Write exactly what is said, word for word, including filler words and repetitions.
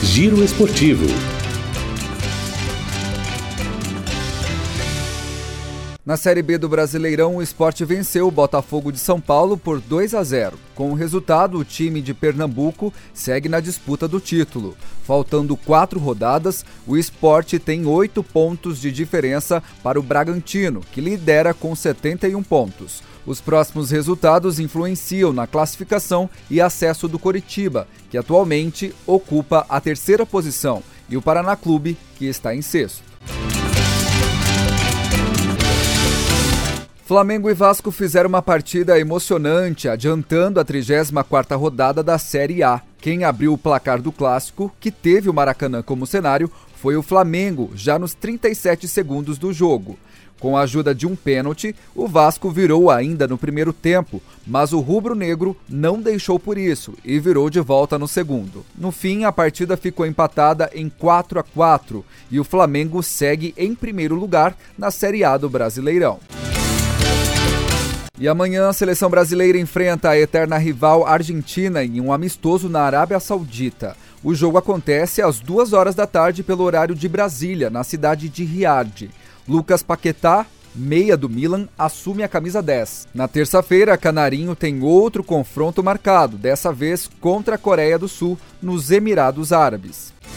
Giro Esportivo. Na Série B do Brasileirão, o Sport venceu o Botafogo de São Paulo por dois a zero. Com o resultado, o time de Pernambuco segue na disputa do título. Faltando quatro rodadas, o Sport tem oito pontos de diferença para o Bragantino, que lidera com setenta e um pontos. Os próximos resultados influenciam na classificação e acesso do Coritiba, que atualmente ocupa a terceira posição, e o Paraná Clube, que está em sexto. Flamengo e Vasco fizeram uma partida emocionante, adiantando a trigésima quarta rodada da Série A. Quem abriu o placar do clássico, que teve o Maracanã como cenário, foi o Flamengo, já nos trinta e sete segundos do jogo. Com a ajuda de um pênalti, o Vasco virou ainda no primeiro tempo, mas o rubro-negro não deixou por isso e virou de volta no segundo. No fim, a partida ficou empatada em quatro a quatro e o Flamengo segue em primeiro lugar na Série A do Brasileirão. E amanhã a seleção brasileira enfrenta a eterna rival Argentina em um amistoso na Arábia Saudita. O jogo acontece às duas horas da tarde pelo horário de Brasília, na cidade de Riad. Lucas Paquetá, meia do Milan, assume a camisa dez. Na terça-feira, Canarinho tem outro confronto marcado, dessa vez contra a Coreia do Sul, nos Emirados Árabes.